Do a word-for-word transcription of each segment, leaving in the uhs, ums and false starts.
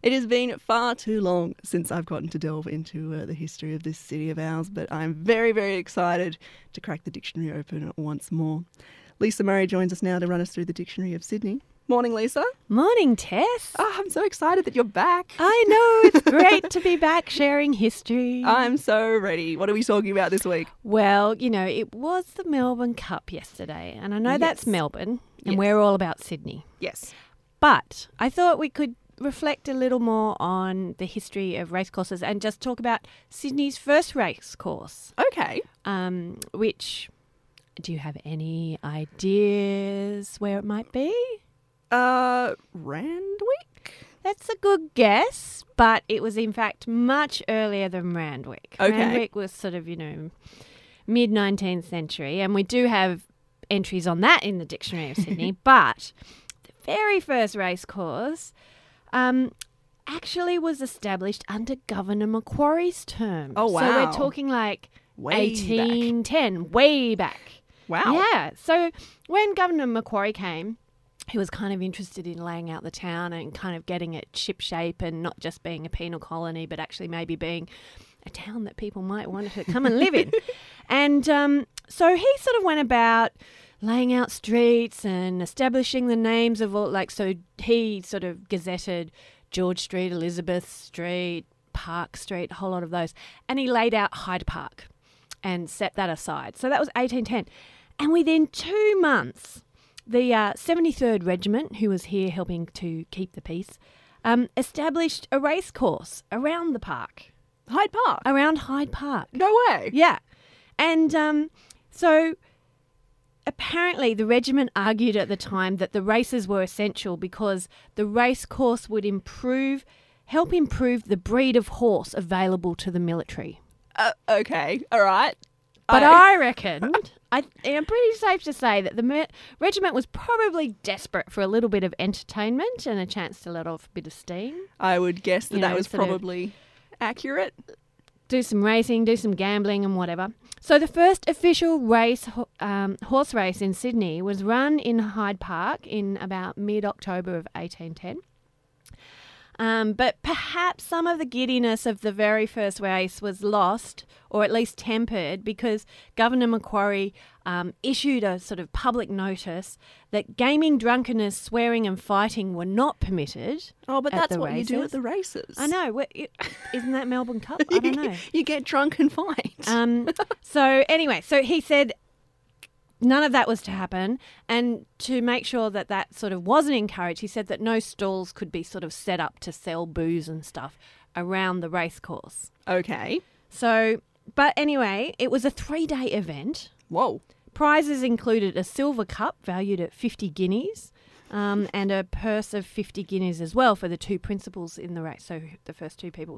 It has been far too long since I've gotten to delve into uh, the history of this city of ours, but I'm very, very excited to crack the dictionary open once more. Lisa Murray joins us now to run us through the Dictionary of Sydney. Morning, Lisa. Morning, Tess. Oh, I'm so excited that you're back. I know, it's great to be back sharing history. I'm so ready. What are we talking about this week? Well, you know, it was the Melbourne Cup yesterday, and I know Yes. that's Melbourne, and Yes. we're all about Sydney. Yes. But I thought we could reflect a little more on the history of racecourses and just talk about Sydney's first racecourse, Okay. um, which, do you have any ideas where it might be? Uh, Randwick? That's a good guess, but it was in fact much earlier than Randwick. Okay. Randwick was sort of, you know, mid-nineteenth century, and we do have entries on that in the Dictionary of Sydney, but the very first race course um, actually was established under Governor Macquarie's term. Oh, So wow. we're talking like Way eighteen ten, way back. Wow. Yeah. So when Governor Macquarie came, he was kind of interested in laying out the town and kind of getting it ship-shape and not just being a penal colony, but actually maybe being a town that people might want to come and live in. And um, so he sort of went about laying out streets and establishing the names of all, like, so he sort of gazetted George Street, Elizabeth Street, Park Street, a whole lot of those. And he laid out Hyde Park and set that aside. So that was eighteen ten. And within two months, the uh, seventy-third Regiment, who was here helping to keep the peace, um, established a race course around the park, Hyde Park? around Hyde Park. No way. Yeah. And um, so apparently the regiment argued at the time that the races were essential because the race course would improve, help improve the breed of horse available to the military. Uh, okay. All right. But I, I reckoned, I, I'm pretty safe to say that the me- regiment was probably desperate for a little bit of entertainment and a chance to let off a bit of steam. I would guess that You that know, was sort of- probably accurate. Do some racing, do some gambling and whatever. So the first official race, ho- um, horse race in Sydney was run in Hyde Park in about mid-October of eighteen ten. Um, but perhaps some of the giddiness of the very first race was lost, or at least tempered, because Governor Macquarie um, issued a sort of public notice that gaming, drunkenness, swearing and fighting were not permitted. Oh, but at that's the what you do at races. the races. I know. What, it, isn't that Melbourne Cup? I don't know. You get drunk and fight. Um, so anyway, so he said none of that was to happen, and to make sure that that sort of wasn't encouraged, he said that no stalls could be sort of set up to sell booze and stuff around the race course. Okay. So, but anyway, it was a three-day event. Whoa. Prizes included a silver cup valued at fifty guineas um, and a purse of fifty guineas as well for the two principals in the race, so the first two people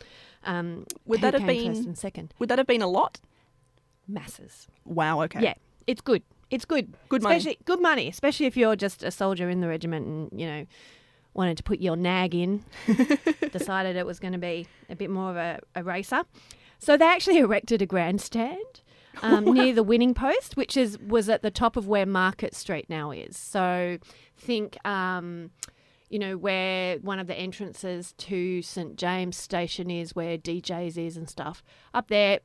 um, Would who that have came been- first and second. Would that have been a lot? Masses. Wow. Okay. Yeah, it's good. It's good. Good money. especially, Good money, especially if you're just a soldier in the regiment and, you know, wanted to put your nag in, decided it was going to be a bit more of a, a racer. So they actually erected a grandstand um, near the winning post, which is was at the top of where Market Street now is. So think, um, you know, where one of the entrances to St James Station is, where D Js is and stuff. Up there,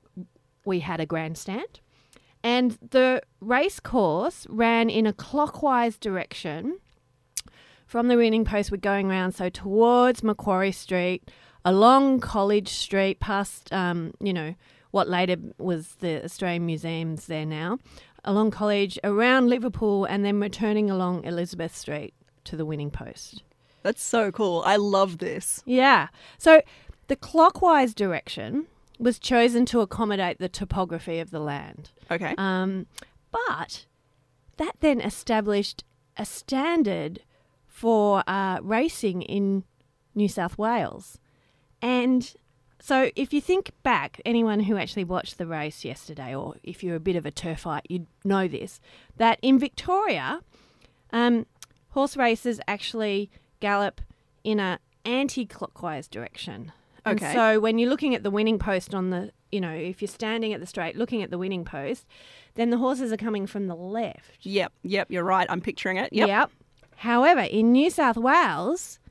we had a grandstand. And the race course ran in a clockwise direction from the winning post. We're going around, so towards Macquarie Street, along College Street, past, um, you know, what later was the Australian Museums there now, along College, around Liverpool, and then returning along Elizabeth Street to the winning post. That's so cool. I love this. Yeah. So the clockwise direction was chosen to accommodate the topography of the land. Okay. Um, but that then established a standard for uh, racing in New South Wales. And so if you think back, anyone who actually watched the race yesterday, or if you're a bit of a turfite, you'd know this, that in Victoria, um, horse races actually gallop in a anti-clockwise direction. And Okay. so when you're looking at the winning post on the, you know, if you're standing at the straight looking at the winning post, then the horses are coming from the left. Yep. Yep. You're right. I'm picturing it. Yep. However, in New South Wales,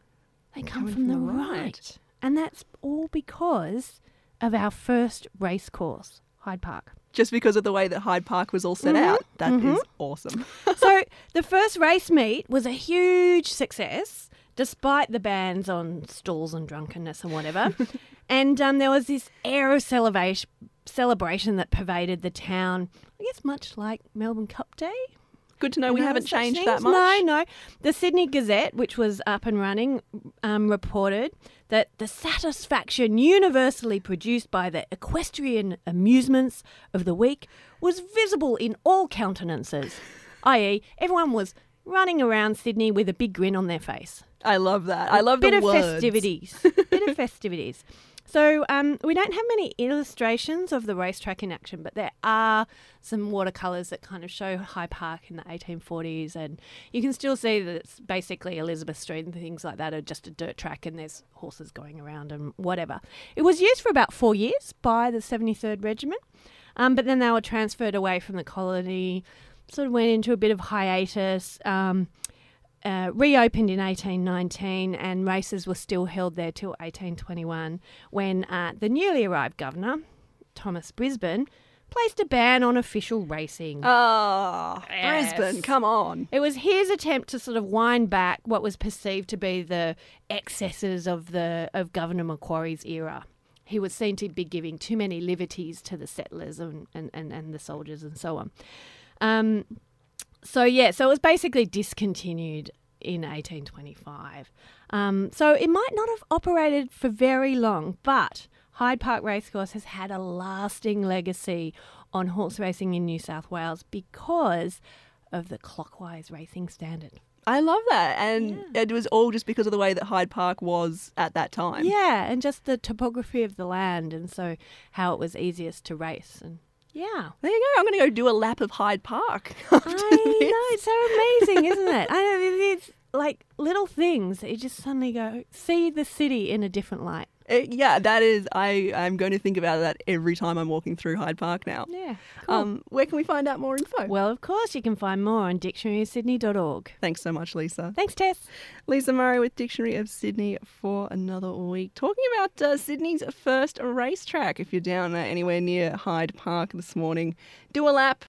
They come Coming from the right. And that's all because of our first race course, Hyde Park. Just because of the way that Hyde Park was all set Mhm, out. That is mhm. awesome. So the first race meet was a huge success, despite the bans on stalls and drunkenness and whatever. and um, there was this air of celebration, celebration that pervaded the town, I guess much like Melbourne Cup Day. Good to know we Remember haven't such changed things? that much. No, no. The Sydney Gazette, which was up and running, um, reported that the satisfaction universally produced by the equestrian amusements of the week was visible in all countenances, that is, everyone was running around Sydney with a big grin on their face. I love that. I love bit the of words. festivities. bit of festivities. So um, we don't have many illustrations of the racetrack in action, but there are some watercolours that kind of show Hyde Park in the eighteen forties, and you can still see that it's basically Elizabeth Street and things like that are just a dirt track and there's horses going around and whatever. It was used for about four years by the seventy-third Regiment, um, but then they were transferred away from the colony, sort of went into a bit of hiatus, um, Uh, reopened in eighteen nineteen, and races were still held there till eighteen twenty-one, when uh, the newly arrived governor, Thomas Brisbane, placed a ban on official racing. Oh, Yes. Brisbane, come on. It was his attempt to sort of wind back what was perceived to be the excesses of the of Governor Macquarie's era. He was seen to be giving too many liberties to the settlers and, and, and, and the soldiers and so on. Um, So, yeah, so it was basically discontinued in eighteen twenty-five. Um, so it might not have operated for very long, but Hyde Park Racecourse has had a lasting legacy on horse racing in New South Wales because of the clockwise racing standard. I love that. And Yeah. it was all just because of the way that Hyde Park was at that time. Yeah, and just the topography of the land, and so how it was easiest to race. And yeah. There you go. I'm going to go do a lap of Hyde Park. I after this. know, it's so amazing, isn't it? I know, it's like little things that you just suddenly go, see the city in a different light. Uh, yeah, that is, I, I'm going to think about that every time I'm walking through Hyde Park now. Yeah, cool. Um, where can we find out more info? Well, of course, you can find more on dictionary of sydney dot org. Thanks so much, Lisa. Thanks, Tess. Lisa Murray with Dictionary of Sydney for another week. Talking about uh, Sydney's first racetrack. If you're down uh, anywhere near Hyde Park this morning, do a lap.